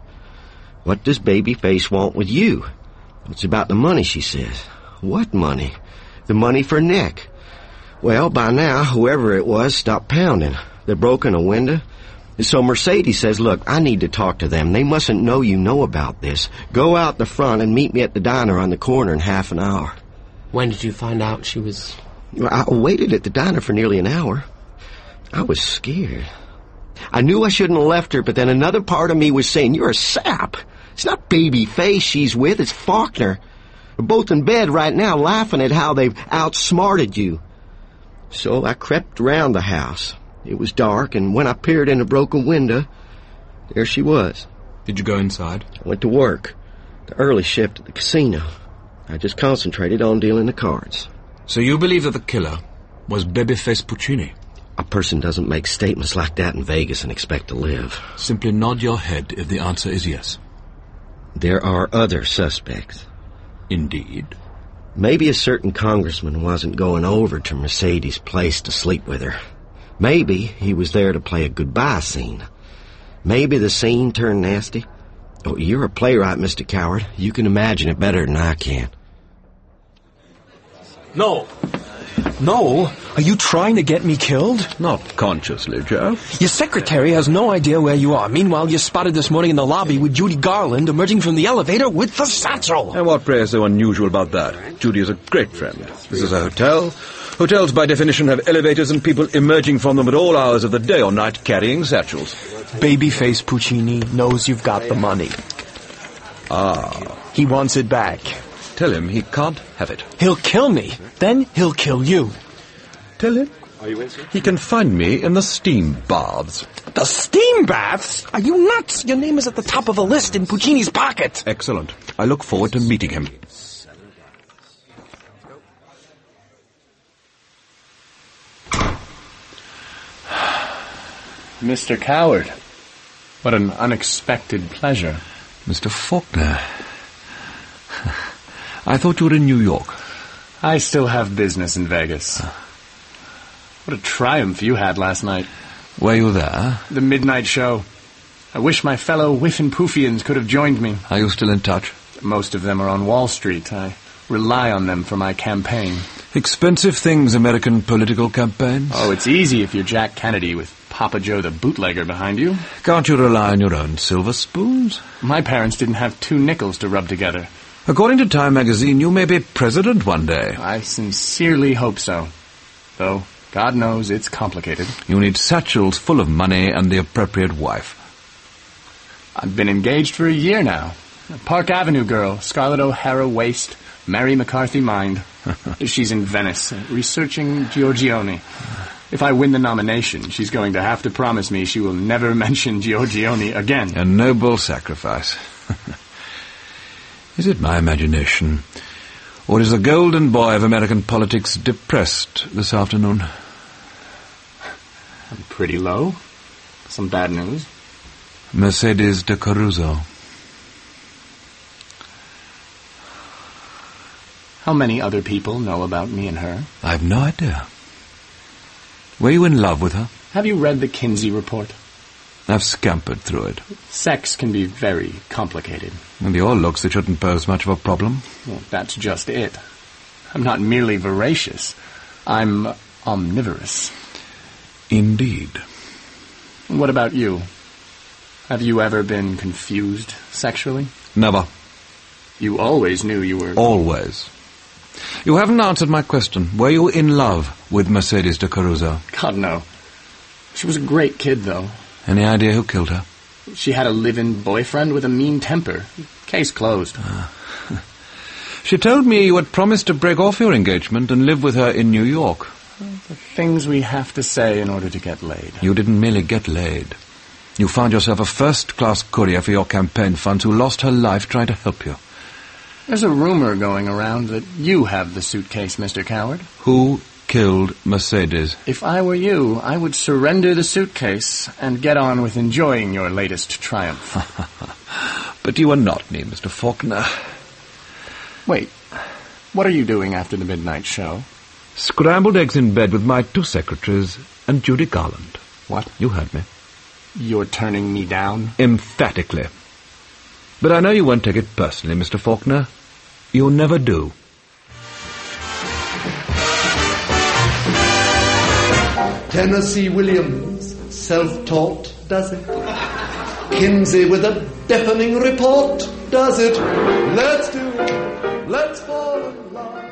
What does Babyface want with you? It's about the money, she says. What money? The money for Nick. Well, by now, whoever it was stopped pounding. They broke in a window. So Mercedes says, "Look, I need to talk to them. They mustn't know you know about this. Go out the front and meet me at the diner on the corner in half an hour." When did you find out she was... Well, I waited at the diner for nearly an hour. I was scared. I knew I shouldn't have left her, but then another part of me was saying, "You're a sap. It's not Babyface she's with, it's Faulkner. We're both in bed right now laughing at how they've outsmarted you." So I crept around the house. It was dark, and when I peered in a broken window, there she was. Did you go inside? I went to work. The early shift at the casino. I just concentrated on dealing the cards. So you believe that the killer was Babyface Puccini? A person doesn't make statements like that in Vegas and expect to live. Simply nod your head if the answer is yes. There are other suspects. Indeed. Maybe a certain congressman wasn't going over to Mercedes' place to sleep with her. Maybe he was there to play a goodbye scene. Maybe the scene turned nasty. Oh, you're a playwright, Mr. Coward. You can imagine it better than I can. No. No? Are you trying to get me killed? Not consciously, Joe. Your secretary has no idea where you are. Meanwhile, you're spotted this morning in the lobby with Judy Garland emerging from the elevator with the satchel. And what, pray, is so unusual about that? Judy is a great friend. This is a hotel. Hotels, by definition, have elevators and people emerging from them at all hours of the day or night carrying satchels. Babyface Puccini knows you've got the money. Ah. He wants it back. Tell him he can't have it. He'll kill me. Then he'll kill you. Tell him he can find me in the steam baths. The steam baths? Are you nuts? Your name is at the top of the list in Puccini's pocket. Excellent. I look forward to meeting him. Mr. Coward, what an unexpected pleasure. Mr. Faulkner, I thought you were in New York. I still have business in Vegas. What a triumph you had last night. Were you there? The midnight show. I wish my fellow Whiffenpoofians could have joined me. Are you still in touch? Most of them are on Wall Street. I rely on them for my campaign. Expensive things, American political campaigns. Oh, it's easy if you're Jack Kennedy with Papa Joe the bootlegger behind you. Can't you rely on your own silver spoons? My parents didn't have 2 nickels to rub together. According to Time magazine, you may be president one day. I sincerely hope so. Though, God knows it's complicated. You need satchels full of money and the appropriate wife. I've been engaged for a year now. A Park Avenue girl, Scarlett O'Hara waist, Mary McCarthy mind. She's in Venice, researching Giorgione. If I win the nomination, she's going to have to promise me she will never mention Giorgione again. A noble sacrifice. Is it my imagination, or is the golden boy of American politics depressed this afternoon? Pretty low. Some bad news. Mercedes de Caruso. How many other people know about me and her? I've no idea. Were you in love with her? Have you read the Kinsey report? I've scampered through it. Sex can be very complicated. And your looks, it shouldn't pose much of a problem. Well, that's just it. I'm not merely voracious. I'm omnivorous. Indeed. What about you? Have you ever been confused sexually? Never. You always knew you were... Always. You haven't answered my question. Were you in love with Mercedes de Caruso? God, no. She was a great kid, though. Any idea who killed her? She had a live-in boyfriend with a mean temper. Case closed. She told me you had promised to break off your engagement and live with her in New York. The things we have to say in order to get laid. You didn't merely get laid. You found yourself a first-class courier for your campaign funds who lost her life trying to help you. There's a rumor going around that you have the suitcase, Mr. Coward. Who killed Mercedes? If I were you, I would surrender the suitcase and get on with enjoying your latest triumph. But you are not me, Mr. Faulkner. Wait, what are you doing after the midnight show? Scrambled eggs in bed with my 2 secretaries and Judy Garland. What? You heard me. You're turning me down? Emphatically. But I know you won't take it personally, Mr. Faulkner. You never do. Tennessee Williams, self-taught, does it? Kinsey with a deafening report, does it? Let's do it. Let's fall in love.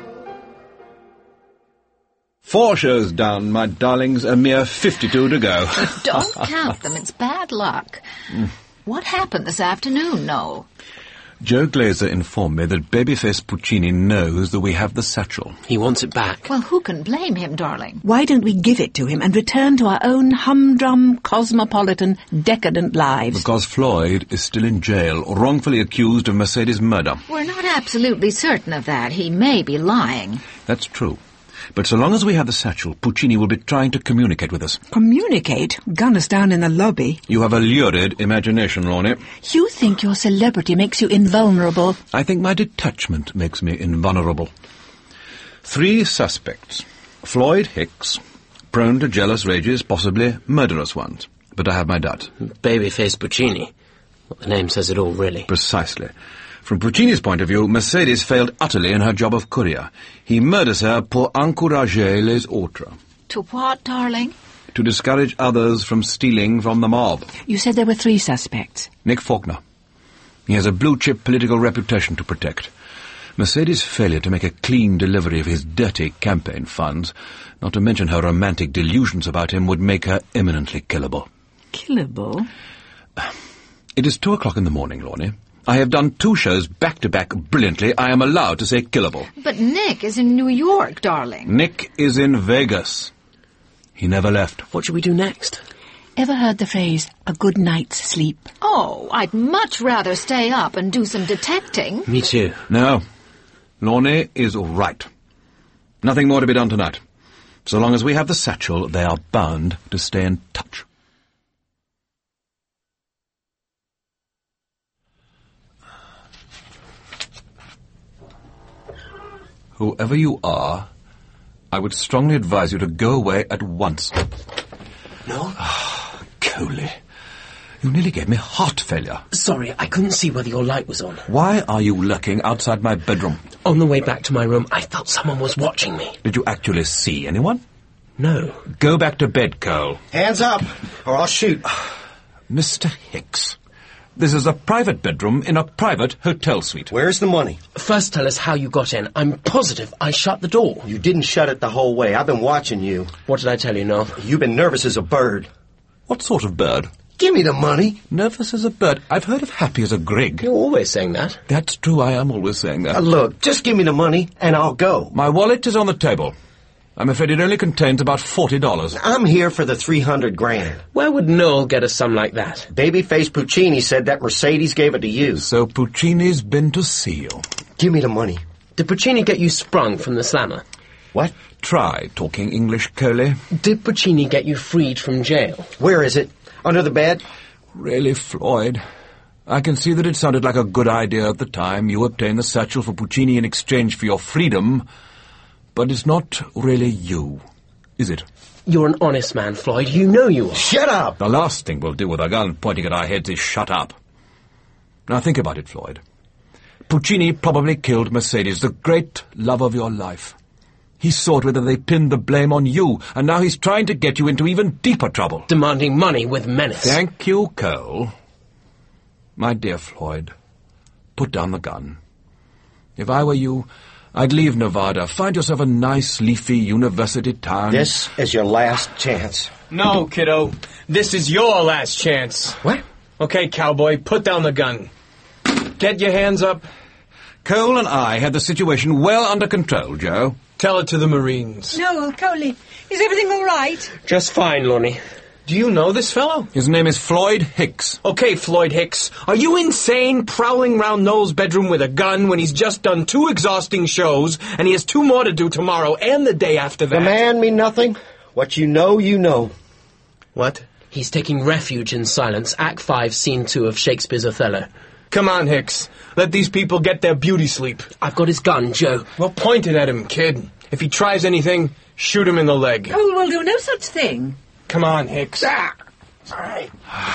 4 shows down, my darlings. A mere 52 to go. Don't count them. It's bad luck. What happened this afternoon, Noel? Joe Glazer informed me that Babyface Puccini knows that we have the satchel. He wants it back. Well, who can blame him, darling? Why don't we give it to him and return to our own humdrum, cosmopolitan, decadent lives? Because Floyd is still in jail, wrongfully accused of Mercedes' murder. We're not absolutely certain of that. He may be lying. That's true. But so long as we have the satchel, Puccini will be trying to communicate with us. Communicate? Gun us down in the lobby. You have a lurid imagination, Lorne. You think your celebrity makes you invulnerable? I think my detachment makes me invulnerable. 3 suspects. Floyd Hicks, prone to jealous rages, possibly murderous ones. But I have my doubts. Babyface Puccini. Well, the name says it all, really. Precisely. From Puccini's point of view, Mercedes failed utterly in her job of courier. He murders her pour encourager les autres. To what, darling? To discourage others from stealing from the mob. You said there were 3 suspects. Nick Faulkner. He has a blue-chip political reputation to protect. Mercedes' failure to make a clean delivery of his dirty campaign funds, not to mention her romantic delusions about him, would make her eminently killable. Killable? It is 2 o'clock in the morning, Lorne. I have done 2 shows back-to-back brilliantly. I am allowed to say killable. But Nick is in New York, darling. Nick is in Vegas. He never left. What should we do next? Ever heard the phrase, a good night's sleep? Oh, I'd much rather stay up and do some detecting. Me too. No. Lorne is right. Nothing more to be done tonight. So long as we have the satchel, they are bound to stay in touch. Whoever you are, I would strongly advise you to go away at once. No? Coley, you nearly gave me heart failure. Sorry, I couldn't see whether your light was on. Why are you lurking outside my bedroom? On the way back to my room, I felt someone was watching me. Did you actually see anyone? No. Go back to bed, Cole. Hands up, or I'll shoot. Mr. Hicks, this is a private bedroom in a private hotel suite. Where's the money? First tell us how you got in. I'm positive I shut the door. You didn't shut it the whole way. I've been watching you. What did I tell you, Noel? You've been nervous as a bird. What sort of bird? Give me the money. Nervous as a bird? I've heard of happy as a grig. You're always saying that. That's true, I am always saying that. Look, just give me the money and I'll go. My wallet is on the table. I'm afraid it only contains about $40. I'm here for the $300,000. Where would Noel get a sum like that? Babyface Puccini said that Mercedes gave it to you. So Puccini's been to see you. Give me the money. Did Puccini get you sprung from the slammer? What? Try talking English, Coley. Did Puccini get you freed from jail? Where is it? Under the bed? Really, Floyd? I can see that it sounded like a good idea at the time. You obtained the satchel for Puccini in exchange for your freedom. But it's not really you, is it? You're an honest man, Floyd. You know you are. Shut up! The last thing we'll do with a gun pointing at our heads is shut up. Now think about it, Floyd. Puccini probably killed Mercedes, the great love of your life. He saw to it that they pinned the blame on you, and now he's trying to get you into even deeper trouble. Demanding money with menace. Thank you, Cole. My dear Floyd, put down the gun. If I were you, I'd leave Nevada. Find yourself a nice, leafy university town. This is your last chance. No, kiddo. This is your last chance. What? Okay, cowboy, put down the gun. Get your hands up. Cole and I had the situation well under control, Joe. Tell it to the Marines. Noel, Coley, is everything all right? Just fine, Lonnie. Do you know this fellow? His name is Floyd Hicks. Okay, Floyd Hicks. Are you insane prowling round Noel's bedroom with a gun when he's just done 2 exhausting shows and he has 2 more to do tomorrow and the day after that? The man mean nothing. What you know, you know. What? He's taking refuge in silence. Act 5, Scene 2 of Shakespeare's Othello. Come on, Hicks. Let these people get their beauty sleep. I've got his gun, Joe. Well, point it at him, kid. If he tries anything, shoot him in the leg. Cole will do no such thing. Come on, Hicks. All right.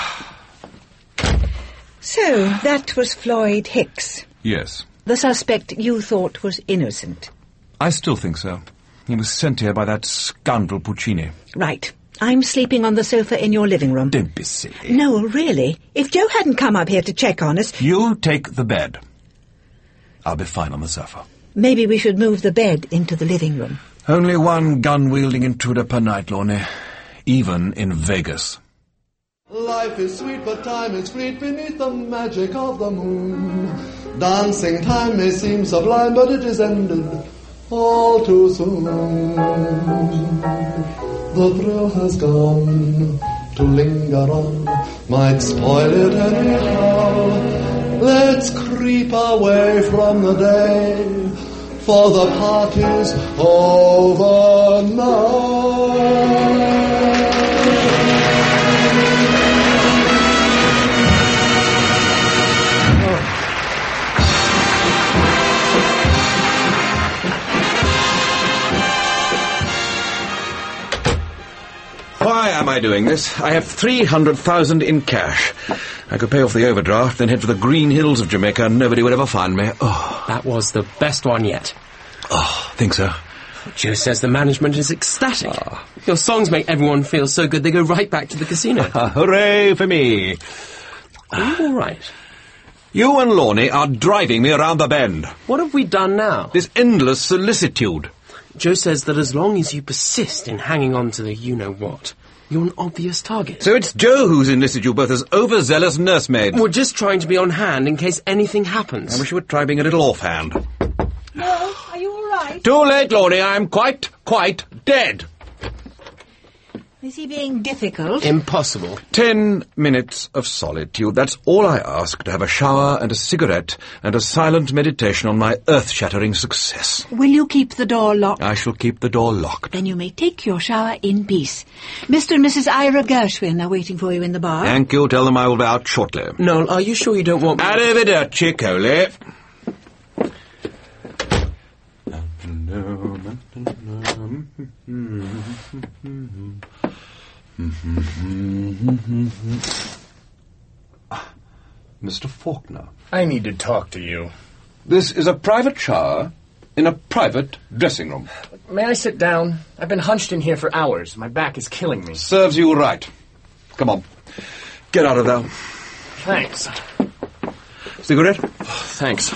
So, that was Floyd Hicks. Yes. The suspect you thought was innocent. I still think so. He was sent here by that scoundrel Puccini. Right. I'm sleeping on the sofa in your living room. Don't be silly. Noel, really? If Joe hadn't come up here to check on us... You take the bed. I'll be fine on the sofa. Maybe we should move the bed into the living room. Only one gun-wielding intruder per night, Lorne. Even in Vegas. Life is sweet, but time is fleet beneath the magic of the moon. Dancing time may seem sublime, but it is ended all too soon. The thrill has gone. To linger on might spoil it anyhow. Let's creep away from the day, for the party's over now. Why am I doing this? I have 300,000 in cash. I could pay off the overdraft, then head for the green hills of Jamaica, and nobody would ever find me. Oh, that was the best one yet. Oh, think so? Joe says the management is ecstatic. Oh. Your songs make everyone feel so good they go right back to the casino. Hooray for me. Are you all right? You and Lorne are driving me around the bend. What have we done now? This endless solicitude. Joe says that as long as you persist in hanging on to the you-know-what, you're an obvious target. So it's Joe who's enlisted you both as overzealous nursemaids. We're just trying to be on hand in case anything happens. I wish you would try being a little offhand. No, are you all right? Too late, Lorne. I'm quite dead. Is he being difficult? Impossible. 10 minutes of solitude. That's all I ask, to have a shower and a cigarette and a silent meditation on my earth-shattering success. Will you keep the door locked? I shall keep the door locked. Then you may take your shower in peace. Mr. and Mrs. Ira Gershwin are waiting for you in the bar. Thank you. Tell them I will be out shortly. Noel, are you sure you don't want me... Arrivederci, Coley. Mr. Faulkner. I need to talk to you. This is a private shower in a private dressing room. May I sit down? I've been hunched in here for hours. My back is killing me. Serves you right. Come on. Get out of there. Thanks. Cigarette? Thanks.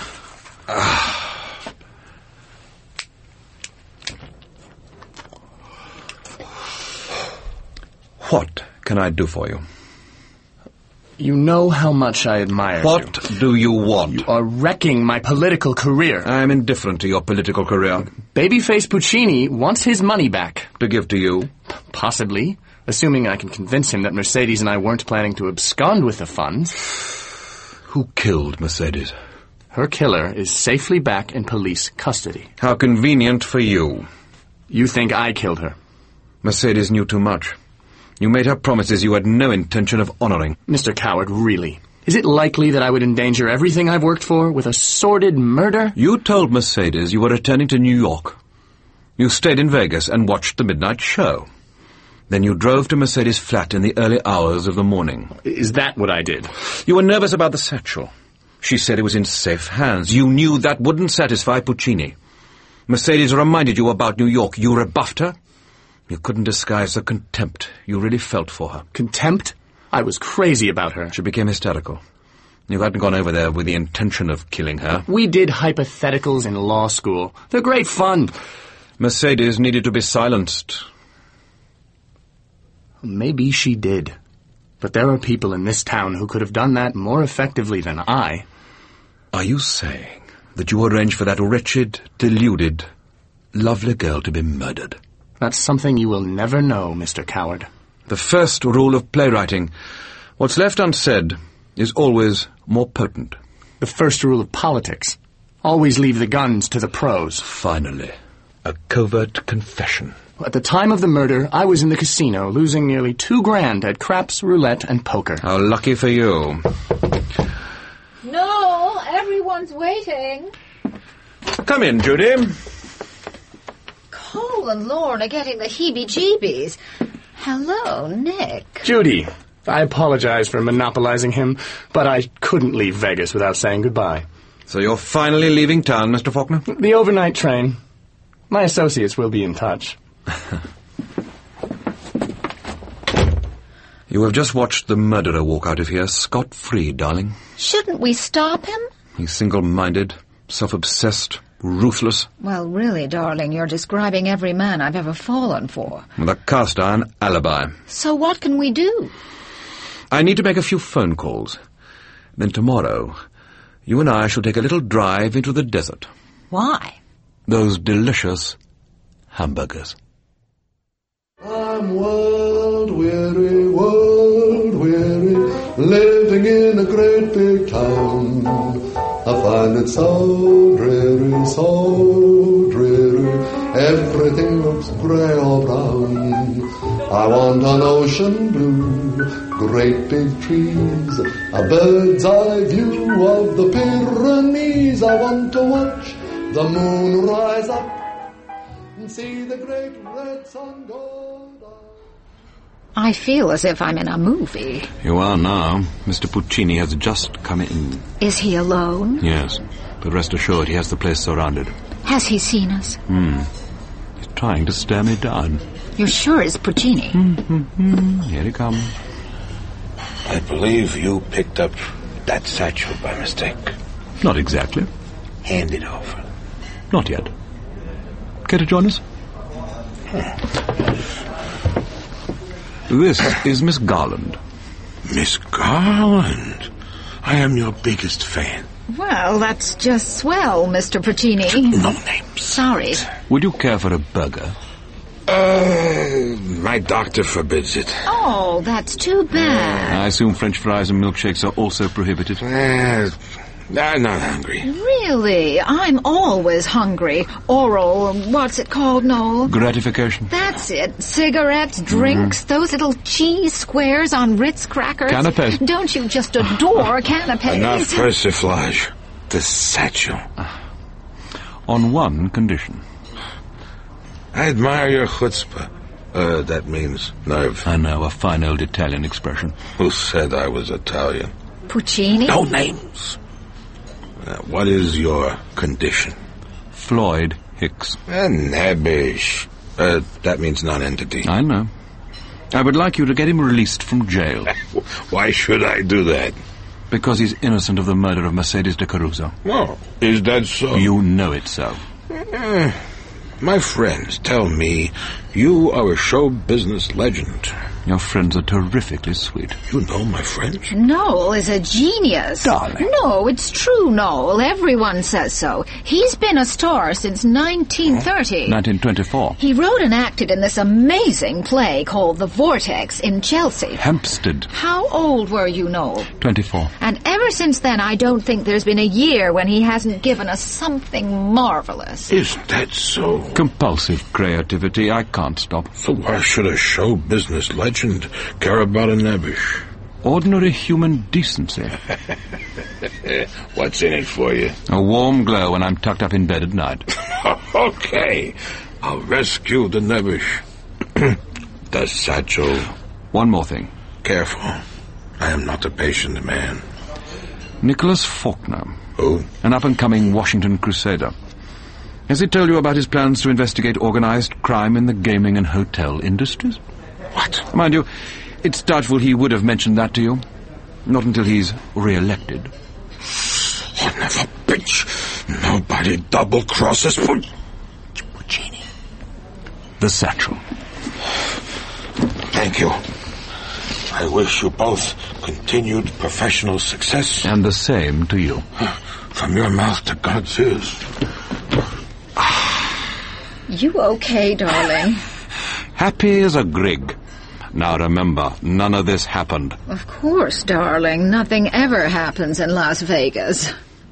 What can I do for you? You know how much I admire you. What do you want? You are wrecking my political career. I'm indifferent to your political career. Babyface Puccini wants his money back. To give to you? Possibly. Assuming I can convince him that Mercedes and I weren't planning to abscond with the funds. Who killed Mercedes? Her killer is safely back in police custody. How convenient for you. You think I killed her? Mercedes knew too much. You made her promises you had no intention of honoring. Mr. Coward, really? Is it likely that I would endanger everything I've worked for with a sordid murder? You told Mercedes you were returning to New York. You stayed in Vegas and watched the midnight show. Then you drove to Mercedes' flat in the early hours of the morning. Is that what I did? You were nervous about the satchel. She said it was in safe hands. You knew that wouldn't satisfy Puccini. Mercedes reminded you about New York. You rebuffed her. You couldn't disguise the contempt you really felt for her. Contempt? I was crazy about her. She became hysterical. You hadn't gone over there with the intention of killing her. We did hypotheticals in law school. They're great fun. Mercedes needed to be silenced. Maybe she did. But there are people in this town who could have done that more effectively than I. Are you saying that you arranged for that wretched, deluded, lovely girl to be murdered? That's something you will never know, Mr. Coward. The first rule of playwriting. What's left unsaid is always more potent. The first rule of politics. Always leave the guns to the pros. Finally, a covert confession. At the time of the murder, I was in the casino, losing nearly $2,000 at craps, roulette, and poker. How lucky for you. No, everyone's waiting. Come in, Judy. Cole and Lorne are getting the heebie-jeebies. Hello, Nick. Judy, I apologize for monopolizing him, but I couldn't leave Vegas without saying goodbye. So you're finally leaving town, Mr. Faulkner? The overnight train. My associates will be in touch. You have just watched the murderer walk out of here scot-free, darling. Shouldn't we stop him? He's single-minded, self-obsessed, ruthless. Well, really, darling, you're describing every man I've ever fallen for. With a cast-iron alibi. So what can we do? I need to make a few phone calls. Then tomorrow, you and I shall take a little drive into the desert. Why? Those delicious hamburgers. I'm world-weary, living in a great big town. I find it so dreary, everything looks grey or brown. I want an ocean blue, great big trees, a bird's eye view of the Pyrenees. I want to watch the moon rise up and see the great red sun go down. I feel as if I'm in a movie. You are now. Mr. Puccini has just come in. Is he alone? Yes, but rest assured he has the place surrounded. Has he seen us? He's trying to stare me down. You're sure it's Puccini? Here he comes. I believe you picked up that satchel by mistake. Not exactly. Hand it over. Not yet. Care to join us? This is Miss Garland. Miss Garland? I am your biggest fan. Well, that's just swell, Mr. Puccini. No names. Sorry. Would you care for a burger? My doctor forbids it. Oh, that's too bad. I assume French fries and milkshakes are also prohibited. I'm not hungry. Really? I'm always hungry. Oral, what's it called, Noel? Gratification. That's it. Cigarettes, drinks, those little cheese squares on Ritz crackers. Canapes. Don't you just adore canapes? Enough persiflage. The satchel. On one condition. I admire your chutzpah. That means nerve. I know, a fine old Italian expression. Who said I was Italian? Puccini? No names. What is your condition? Floyd Hicks. Nebbish. That means non-entity. I know. I would like you to get him released from jail. Why should I do that? Because he's innocent of the murder of Mercedes de Caruso. Oh, is that so? You know it so. My friends tell me you are a show business legend. Your friends are terrifically sweet. You know my French? Noel is a genius. Darling. No, it's true, Noel. Everyone says so. He's been a star since 1930. 1924. He wrote and acted in this amazing play called The Vortex in Chelsea. Hampstead. How old were you, Noel? 24. And ever since then, I don't think there's been a year when he hasn't given us something marvelous. Is that so? Compulsive creativity. I can't stop. So why should a show business legend care about a nebbish? Ordinary human decency. What's in it for you? A warm glow when I'm tucked up in bed at night. Okay, I'll rescue the nebbish. The satchel. One more thing. Careful. I am not a patient man. Nicholas Faulkner. Who? An up-and-coming Washington crusader. Has he told you about his plans to investigate organized crime in the gaming and hotel industries? What? Mind you, it's doubtful he would have mentioned that to you. Not until he's re-elected. Son of a bitch! Nobody double-crosses Puccini. The satchel. Thank you. I wish you both continued professional success. And the same to you. From your mouth to God's ears. You okay, darling? Happy as a grig. Now remember, none of this happened. Of course, darling. Nothing ever happens in Las Vegas.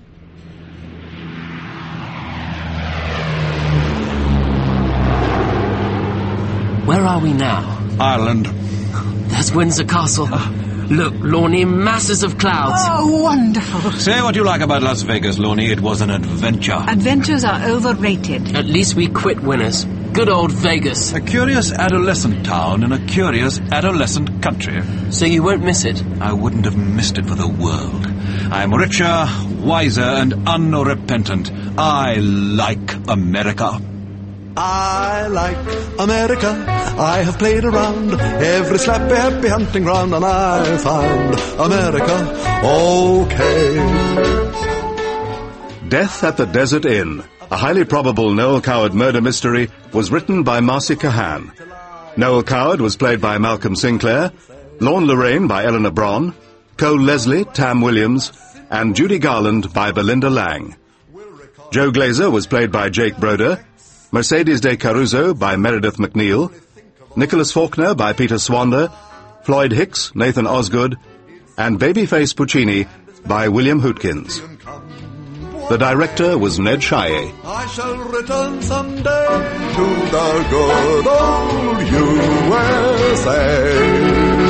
Where are we now? Ireland. There's Windsor Castle. Look, Lorne, masses of clouds. Oh, wonderful. Say what you like about Las Vegas, Lorne. It was an adventure. Adventures are overrated. At least we quit winners. Good old Vegas. A curious adolescent town in a curious adolescent country. So you won't miss it? I wouldn't have missed it for the world. I'm richer, wiser, and unrepentant. I like America. I like America. I have played around every slappy, happy hunting ground, and I found America okay. Death at the Desert Inn, a highly probable Noel Coward murder mystery, was written by Marcy Cahan. Noel Coward was played by Malcolm Sinclair, Lorne Lorraine by Eleanor Bron, Cole Leslie, Tam Williams, and Judy Garland by Belinda Lang. Joe Glazer was played by Jake Broder, Mercedes de Caruso by Meredith McNeil, Nicholas Faulkner by Peter Swander, Floyd Hicks, Nathan Osgood, and Babyface Puccini by William Hootkins. The director was Ned Shire. I shall return someday to the good old USA.